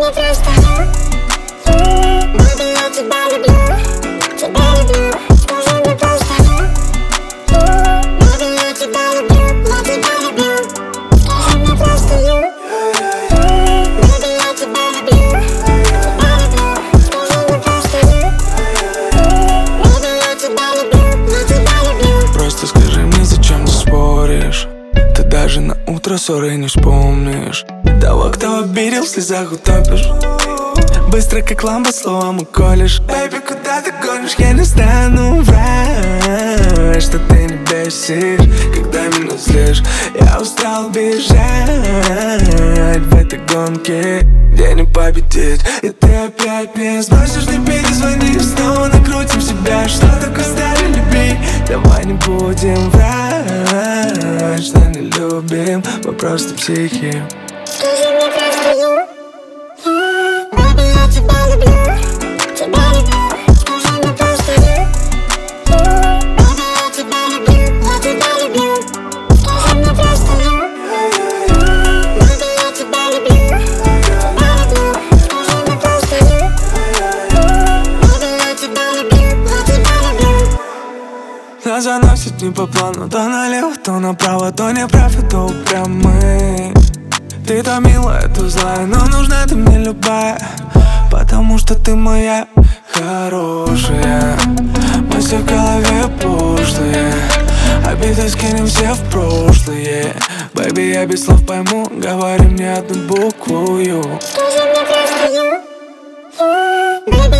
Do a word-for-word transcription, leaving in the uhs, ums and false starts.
мне просто Baby, я тебя люблю, тебя люблю. Скажи мне просто Baby, я тебя люблю, я тебя люблю. Скажи мне просто you Baby, я тебя люблю, тебя люблю. Скажи мне просто you Baby, я тебя люблю, я тебя люблю. Просто скажи мне, зачем ты споришь? Ты даже на утро ссоры не вспомнишь. Того, кто обидел, в слезах утопишь. Быстро, как лампа, словом уколешь. Бэйби, куда ты гонишь? Я не стану врать, что ты не бесишь, когда меня злишь. Я устал бежать в этой гонке, где не победить. И ты опять не сбросишь, не перезвони. Снова накрутим себя, что такое стали любить. Давай не будем врать, что не любим, мы просто психи. Скажи мне просто you Baby, я тебя люблю, тебя люблю. Скажи мне просто you Baby, я тебя люблю, я тебя люблю. Скажи мне просто you Baby, я тебя люблю, тебя люблю. Скажи мне просто you Baby, я тебя люблю, я тебя люблю. Нас заносит не по плану, то налево, то направо, то неправ, то упрямый. Ты то милая, то злая, но нужна ты мне любая, потому что ты моя хорошая. Мысли в голове пошлые, обиды скинем все в прошлое. Бэйби, я без слов пойму, говори мне одну букву. Скажи мне просто you Baby,